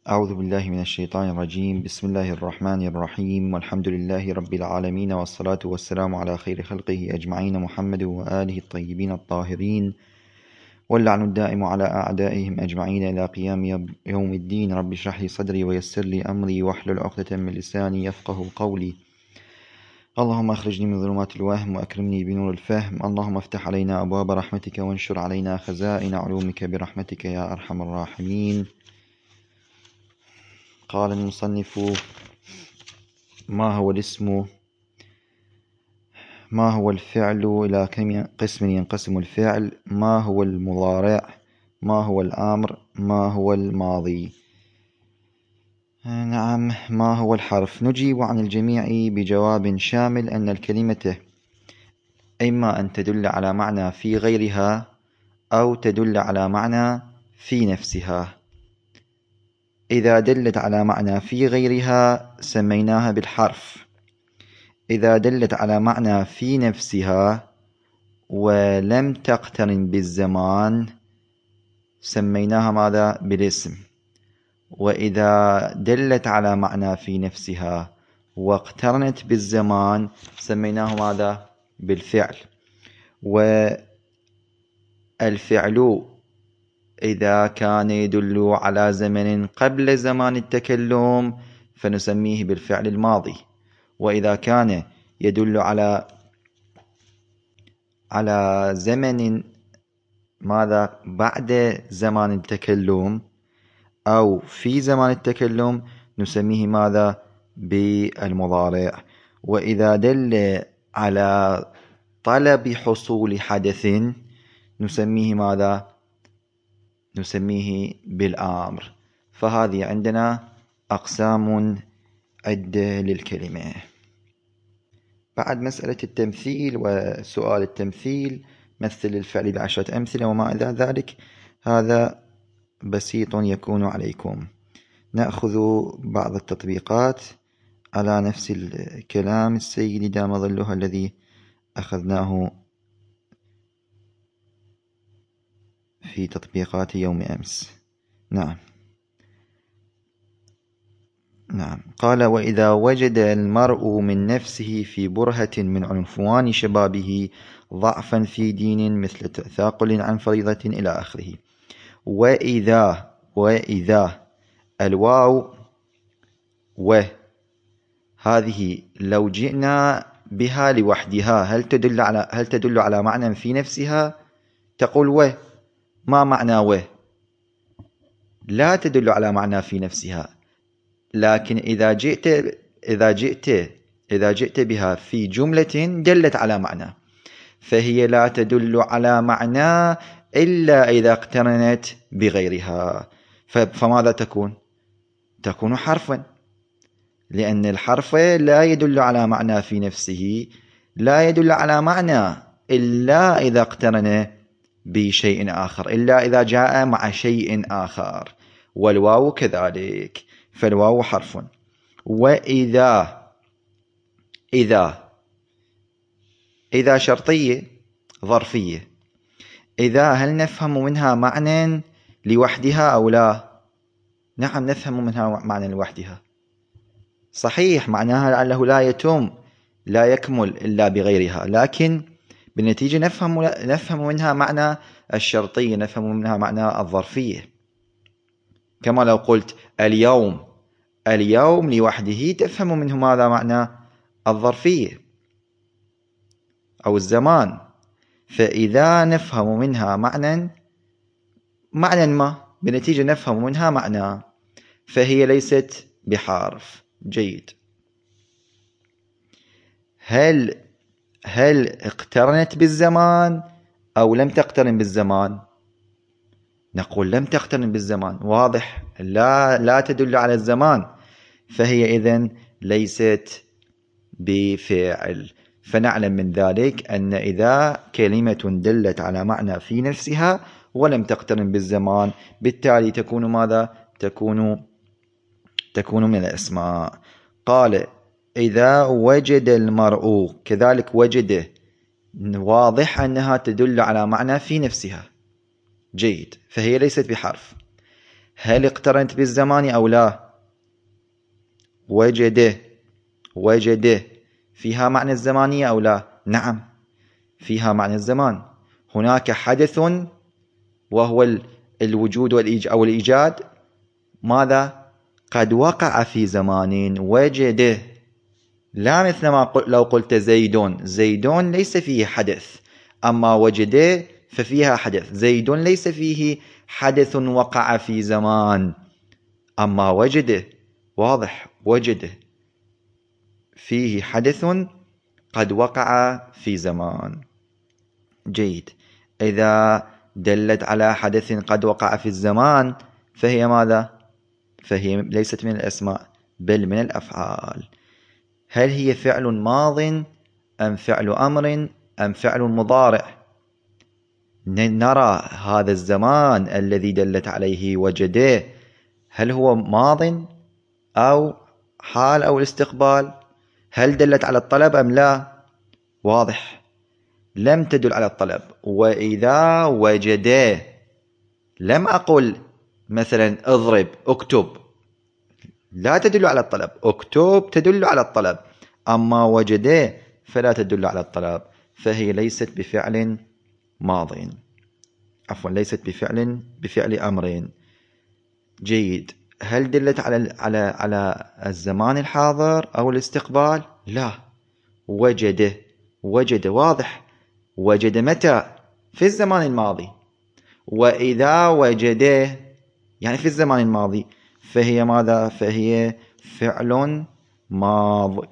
أعوذ بالله من الشيطان الرجيم. بسم الله الرحمن الرحيم، والحمد لله رب العالمين، والصلاة والسلام على خير خلقه أجمعين، محمد وآله الطيبين الطاهرين، واللعن الدائم على أعدائهم أجمعين إلى قيام يوم الدين. رب اشرح لي صدري ويسر لي أمري واحلل عقدة من لساني يفقه قولي. اللهم أخرجني من ظلمات الوهم وأكرمني بنور الفهم. اللهم افتح علينا أبواب رحمتك وانشر علينا خزائن علومك برحمتك يا أرحم الراحمين. قال المصنف: ما هو الاسم؟ ما هو الفعل؟ إلى كم قسم ينقسم الفعل؟ ما هو المضارع؟ ما هو الأمر؟ ما هو الماضي؟ نعم، ما هو الحرف؟ نجيب عن الجميع بجواب شامل أن الكلمة إما أن تدل على معنى في غيرها أو تدل على معنى في نفسها. إذا دلت على معنى في غيرها سميناها بالحرف. إذا دلت على معنى في نفسها ولم تقترن بالزمان سميناها ماذا؟ بالاسم. وإذا دلت على معنى في نفسها واقترنت بالزمان سميناه ماذا؟ بالفعل. والفعل إذا كان يدل على زمن قبل زمان التكلم فنسميه بالفعل الماضي، وإذا كان يدل على زمن ماذا؟ بعد زمان التكلم أو في زمان التكلم نسميه ماذا؟ بالمضارع. وإذا دل على طلب حصول حدث نسميه ماذا؟ نسميه بالأمر. فهذه عندنا أقسام عدة للكلمة. بعد مسألة التمثيل وسؤال التمثيل، مثل الفعل ب10 أمثلة وما إلى ذلك، هذا بسيط يكون عليكم. نأخذ بعض التطبيقات على نفس الكلام السيد دام ظلها الذي أخذناه في تطبيقات يوم أمس. نعم. قال: وإذا وجد المرء من نفسه في برهة من عنفوان شبابه ضعفا في دين مثل تثاقل عن فريضة إلى آخره. وإذا الواو وهذه لو جئنا بها لوحدها هل تدل على معنى في نفسها؟ تقول ما معنى لا تدل على معنى في نفسها. لكن إذا جئت بها في جملة دلت على معنى، فهي لا تدل على معنى إلا إذا اقترنت بغيرها. فماذا تكون حرفا، لأن الحرف لا يدل على معنى في نفسه، لا يدل على معنى إلا إذا اقترن بشيء آخر، إلا إذا جاء مع شيء آخر. والواو كذلك، فالواو حرف. وإذا شرطية ظرفية. إذا هل نفهم منها معنى لوحدها أو لا؟ نعم، نفهم منها معنى لوحدها. صحيح، معناها لعله لا يكمل إلا بغيرها، لكن بالنتيجة نفهم منها معنى الشرطية، نفهم منها معنى الظرفية. كما لو قلت اليوم لوحده تفهم منه ماذا؟ معنى الظرفية أو الزمان. فإذا نفهم منها معنى ما بالنتيجة نفهم منها معنى، فهي ليست بحرف. جيد. هل اقترنت بالزمان أو لم تقترن بالزمان؟ نقول لم تقترن بالزمان، واضح، لا تدل على الزمان، فهي إذن ليست بفعل. فنعلم من ذلك أن إذا كلمة دلت على معنى في نفسها ولم تقترن بالزمان بالتالي تكون ماذا؟ تكون من الأسماء. قال: إذا وجد المرء، كذلك وجده واضح أنها تدل على معنى في نفسها. جيد، فهي ليست بحرف. هل اقترنت بالزمان أو لا؟ وجد فيها معنى الزمانية أو لا؟ نعم فيها معنى الزمان. هناك حدث وهو الوجود أو الإيجاد، ماذا؟ قد وقع في زمان وجده، لا مثل ما لو قلت زيدون ليس فيه حدث، أما وجده ففيها حدث. زيد ليس فيه حدث وقع في زمان، أما وجده واضح، وجده فيه حدث قد وقع في زمان. جيد. إذا دلت على حدث قد وقع في الزمان فهي ماذا؟ فهي ليست من الأسماء بل من الأفعال. هل هي فعل ماض أم فعل أمر أم فعل مضارع؟ نرى هذا الزمان الذي دلت عليه وجده هل هو ماض أو حال أو الاستقبال؟ هل دلت على الطلب أم لا؟ واضح، لم تدل على الطلب. وإذا وجده، لم أقل مثلا اضرب، اكتب، لا تدل على الطلب. اكتب تدل على الطلب، أما وجده فلا تدل على الطلب، فهي ليست بفعل ماض، عفوا ليست بفعل أمر. جيد. هل دلت على الزمان الحاضر أو الاستقبال؟ لا. وجد واضح، وجد متى؟ في الزمان الماضي. وإذا وجده يعني في الزمان الماضي فهي ماذا؟ فهي فعل ماض.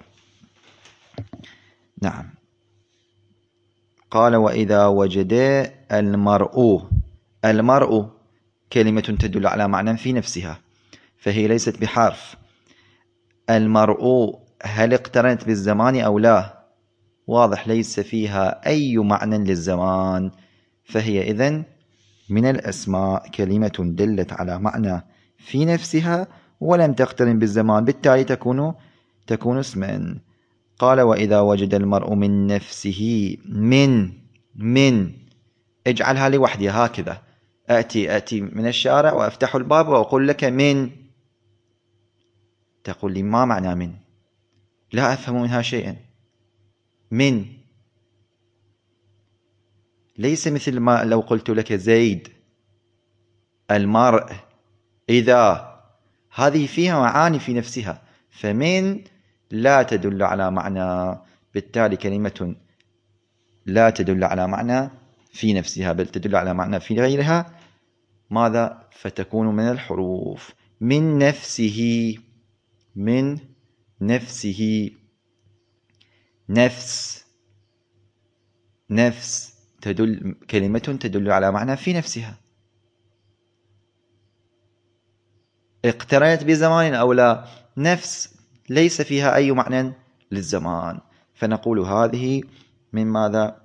نعم. قال وإذا وجد المرء كلمة تدل على معنى في نفسها، فهي ليست بحرف. المرء هل اقترنت بالزمان أو لا؟ واضح، ليس فيها أي معنى للزمان، فهي إذن من الأسماء كلمة دلت على معنى في نفسها ولم تقترن بالزمان، بالتالي تكون اسما. قال وإذا وجد المرء من نفسه من اجعلها لوحدها هكذا. أتي من الشارع وأفتح الباب وأقول لك من، تقول لي ما معنى من؟ لا أفهم منها شيئا. من ليس مثل ما لو قلت لك زيد، المرء، إذا، هذه فيها معاني في نفسها، فمن لا تدل على معنى، بالتالي كلمة لا تدل على معنى في نفسها بل تدل على معنى في غيرها. ماذا؟ فتكون من الحروف. من نفسه نفس تدل، كلمة تدل على معنى في نفسها. اقترنت بزمان أو لا؟ نفس ليس فيها أي معنى للزمان، فنقول هذه من ماذا؟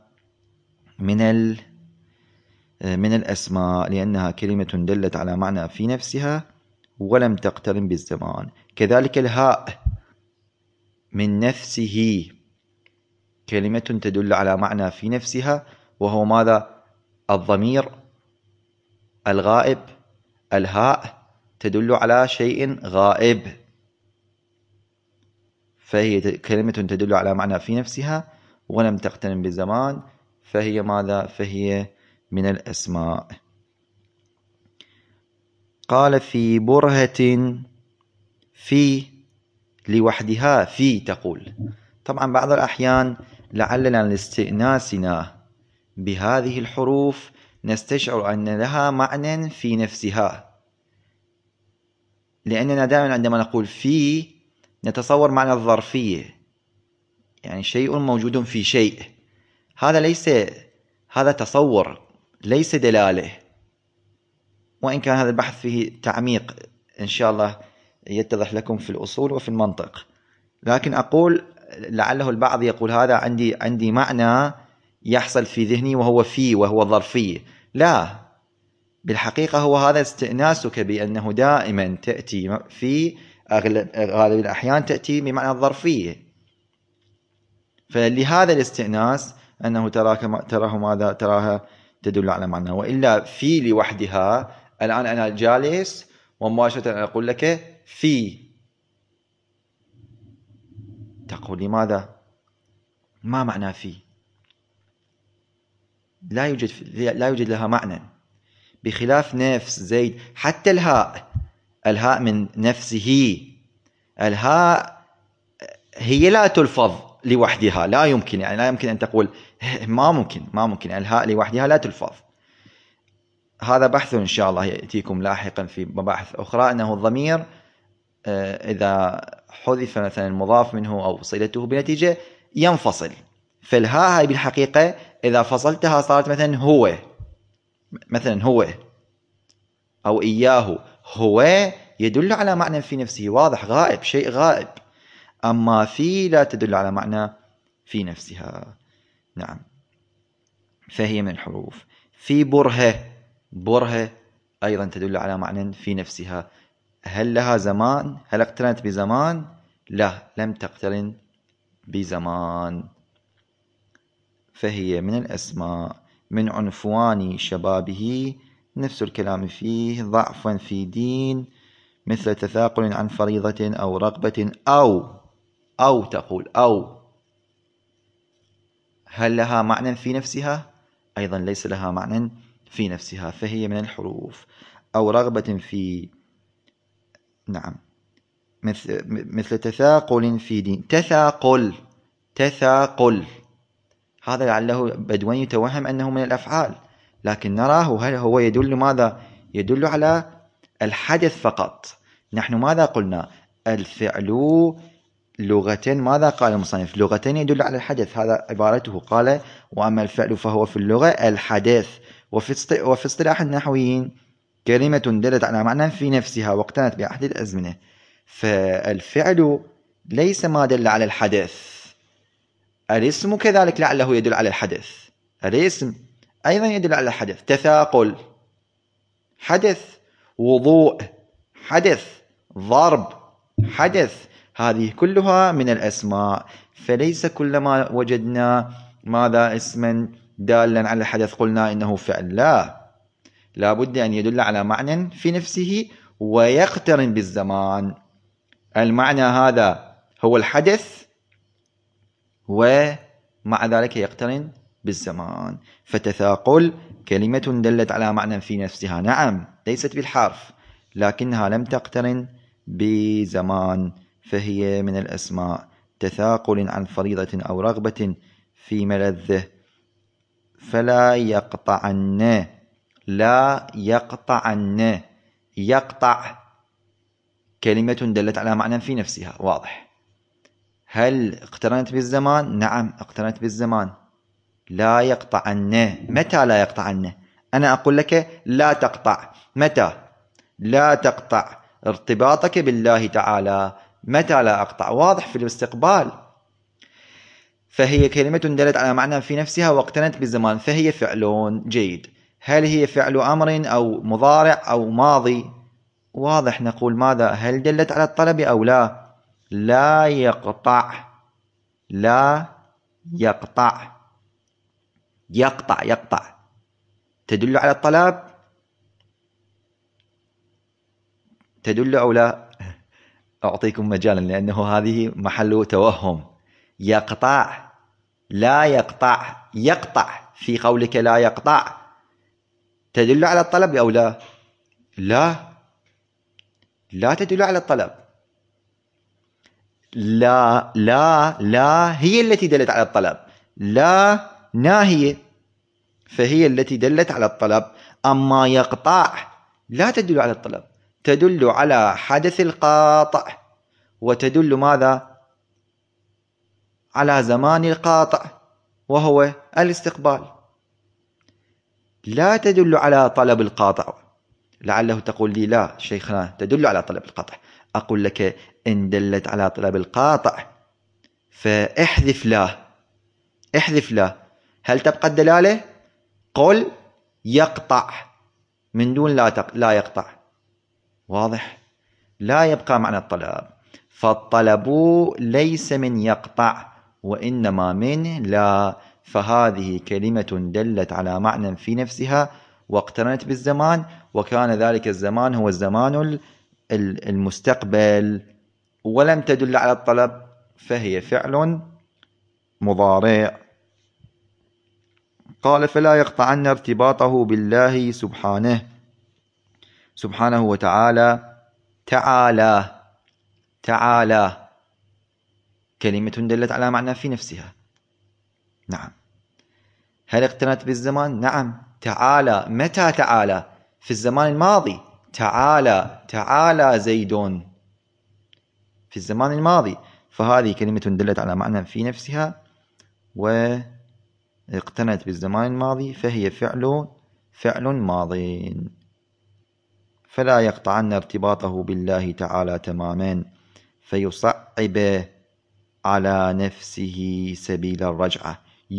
من الأسماء، لأنها كلمة دلت على معنى في نفسها ولم تقترن بالزمان. كذلك الهاء من نفسه كلمة تدل على معنى في نفسها، وهو ماذا؟ الضمير الغائب. الهاء تدل على شيء غائب، فهي كلمة تدل على معنى في نفسها ولم تقترن بالزمان، فهي ماذا؟ فهي من الأسماء. قال في برهة، في لوحدها في تقول. طبعا بعض الأحيان لعلنا لاستئناسنا بهذه الحروف نستشعر أن لها معنى في نفسها، لأننا دائما عندما نقول في نتصور معنى الظرفية، يعني شيء موجود في شيء. هذا تصور ليس دلالة، وإن كان هذا البحث فيه تعميق إن شاء الله يتضح لكم في الأصول وفي المنطق، لكن أقول لعله البعض يقول هذا عندي معنى يحصل في ذهني وهو ظرفية. لا، بالحقيقة هو هذا استئناسك بأنه دائما تأتي في غالب الأحيان تأتي بمعنى الظرفية، فلهذا الاستئناس أنه تراها تدل على معنى. وإلا في لوحدها، الآن أنا جالس ومباشرة أقول لك في. تقول لماذا؟ ما معنى في؟ لا يوجد لها معنى، بخلاف نفس زيد. حتى الهاء من نفسه، الهاء هي لا تلفظ لوحدها، لا يمكن، يعني لا يمكن أن تقول، ما ممكن الهاء لوحدها لا تلفظ. هذا بحث إن شاء الله يأتيكم لاحقا في مباحث أخرى، أنه الضمير إذا حذف مثلا المضاف منه أو صلته بنتيجة ينفصل. فالهاء هاي بالحقيقة إذا فصلتها صارت مثلا هو أو إياه. هو يدل على معنى في نفسه واضح غائب، شيء غائب. أما في لا تدل على معنى في نفسها. نعم، فهي من الحروف. في برهة أيضا تدل على معنى في نفسها. هل لها زمان؟ هل اقترنت بزمان؟ لا، لم تقترن بزمان، فهي من الأسماء. من عنفوان شبابه، نفس الكلام فيه. ضعفا في دين، مثل تثاقل عن فريضة أو رغبة أو تقول هل لها معنى في نفسها؟ أيضا ليس لها معنى في نفسها، فهي من الحروف. أو رغبة في، نعم، مثل تثاقل في دين. تثاقل هذا لعله بدوي يتوهم أنه من الأفعال، لكن نراه هل هو يدل ماذا؟ يدل على الحدث فقط. نحن ماذا قلنا؟ الفعل لغة، ماذا قال المصنف؟ لغة يدل على الحدث، هذا عبارته. قال وأما الفعل فهو في اللغة الحدث، وفي اصطلاح النحويين كلمة دلت على معنى في نفسها واقتنت بأحد الأزمنة. فالفعل ليس ما دل على الحدث. الاسم كذلك لعله يدل على الحدث، الاسم أيضا يدل على الحدث. تثاقل حدث، وضوء حدث، ضرب حدث، هذه كلها من الأسماء. فليس كلما وجدنا ماذا اسما دالا على الحدث قلنا إنه فعل، لا بد أن يدل على معنى في نفسه ويقترن بالزمان. المعنى هذا هو الحدث، ومع ذلك يقترن بالزمان. فتثاقل كلمة دلت على معنى في نفسها، نعم ليست بالحرف، لكنها لم تقترن بزمان، فهي من الأسماء. تثاقل عن فريضة أو رغبة في ملذه. فلا يقطعن، لا يقطعن، يقطع كلمة دلت على معنى في نفسها، واضح. هل اقترنت بالزمان؟ نعم اقترنت بالزمان. لا يقطعن، متى لا يقطعن؟ أنا أقول لك لا تقطع، متى؟ لا تقطع ارتباطك بالله تعالى. متى لا أقطع؟ واضح في الاستقبال. فهي كلمة دلت على معنى في نفسها واقترنت بالزمان، فهي فعل. جيد. هل هي فعل أمر أو مضارع أو ماضي؟ واضح، نقول ماذا؟ هل دلت على الطلب أو لا؟ لا يقطع، لا يقطع، يقطع تدل على الطلب، تدل أو لا؟ أعطيكم مجالا لأنه هذه محل توهم. يقطع، لا يقطع، يقطع في قولك لا يقطع تدل على الطلب أو لا؟ لا تدل على الطلب. لا هي التي دلت على الطلب، لا ناهية، فهي التي دلت على الطلب. أما يقطع لا تدل على الطلب، تدل على حدث القاطع، وتدل ماذا؟ على زمان القاطع وهو الاستقبال. لا تدل على طلب القاطع. لعله تقول لي لا شيخنا تدل على طلب القاطع. أقول لك إن دلت على طلب القاطع فاحذف لا. هل تبقى الدلالة؟ قل يقطع من دون لا يقطع، واضح؟ لا يبقى معنى الطلب. فالطلب ليس من يقطع وإنما من لا. فهذه كلمة دلت على معنى في نفسها واقترنت بالزمان، وكان ذلك الزمان هو الزمان المستقبل، ولم تدل على الطلب، فهي فعل مضارع. قال فلا يقطعن ارتباطه بالله سبحانه وتعالى. تعالى كلمة دلت على معنى في نفسها. نعم. هل اقترنت بالزمان؟ نعم. تعالى، متى تعالى؟ في الزمان الماضي. تعالى زيد في الزمان الماضي، فهذه كلمة دلت على معنى في نفسها واقترنت بالزمان الماضي، فهي فعل ماضي. فلا يقطعن ارتباطه بالله تعالى تماما فيصعب على نفسه سبيل الرجعة.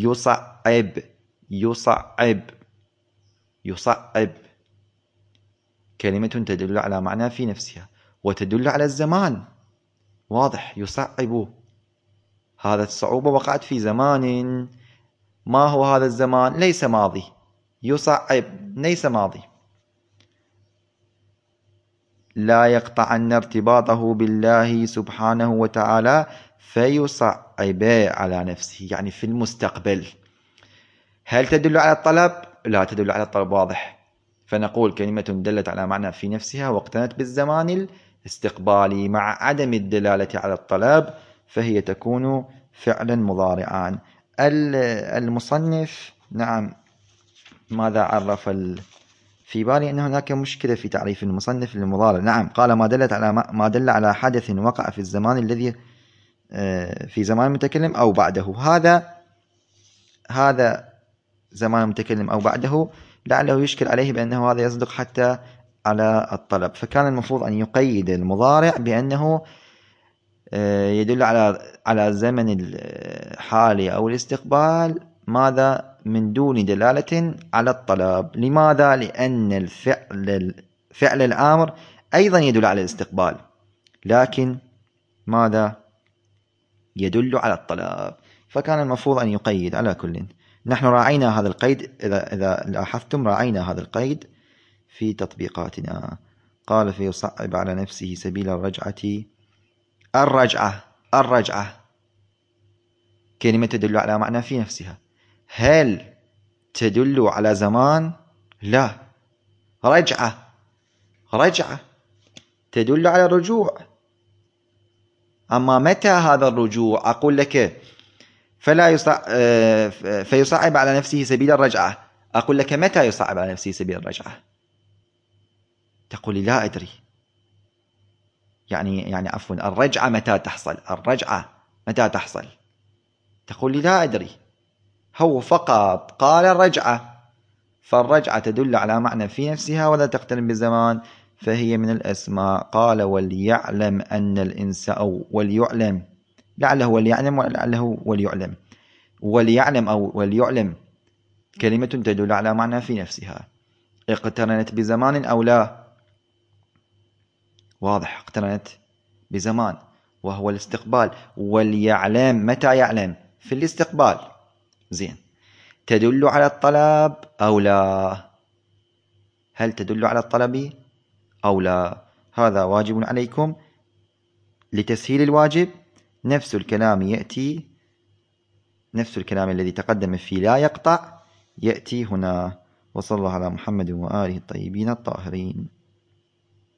يصعب كلمة تدل على معنى في نفسها وتدل على الزمان. واضح، يصعب. هذا الصعوبة وقعت في زمان. ما هو هذا الزمان؟ ليس ماضي. يصعب ليس ماضي. لا يقطعن ارتباطه بالله سبحانه وتعالى فيصعب على نفسه، يعني في المستقبل. هل تدل على الطلب؟ لا تدل على الطلب، واضح. فنقول كلمة دلت على معنى في نفسها واقترنت بالزمان الاستقبالي مع عدم الدلالة على الطلب، فهي تكون فعلا مضارعا. المصنف، نعم، ماذا عرف في بالي أن هناك مشكلة في تعريف المصنف للمضارع. نعم، قال ما دل على حدث وقع في الزمان الذي في زمان المتكلم أو بعده. هذا زمان المتكلم أو بعده لعله يشكل عليه بأنه هذا يصدق حتى على الطلب، فكان المفروض أن يقيد المضارع بأنه يدل على زمن الحالي أو الاستقبال، ماذا؟ من دون دلالة على الطلب. لماذا؟ لأن فعل الأمر أيضا يدل على الاستقبال، لكن ماذا؟ يدل على الطلب، فكان المفروض أن يقيد. على كل، نحن راعينا هذا القيد، إذا لاحظتم راعينا هذا القيد في تطبيقاتنا. قال فيصعب على نفسه سبيل الرجعة كلمة تدل على معنى في نفسها. هل تدل على زمان؟ لا. رجعة تدل على الرجوع. أما متى هذا الرجوع؟ أقول لك فيصعب على نفسه سبيل الرجعة. أقول لك متى يصعب على نفسه سبيل الرجعة؟ تقول لي لا أدري. يعني عفوا، الرجعة متى تحصل؟ تقول لي لا أدري. هو فقط قال الرجعة، فالرجعة تدل على معنى في نفسها ولا تقترن بالزمان، فهي من الأسماء. قال وليعلم أن الإنسان، أو وليعلم، لعله وليعلم ولعله وليعلم كلمة تدل على معنى في نفسها. اقترنت بزمان أو لا؟ واضح، اقترنت بزمان وهو الاستقبال. وليعلم، متى يعلم؟ في الاستقبال. زين. تدل على الطلب أو لا؟ هل تدل على الطلب أو لا؟ هذا واجب عليكم. لتسهيل الواجب نفس الكلام يأتي، نفس الكلام الذي تقدم في لا يقطع يأتي هنا. وصلى الله على محمد وآله الطيبين الطاهرين.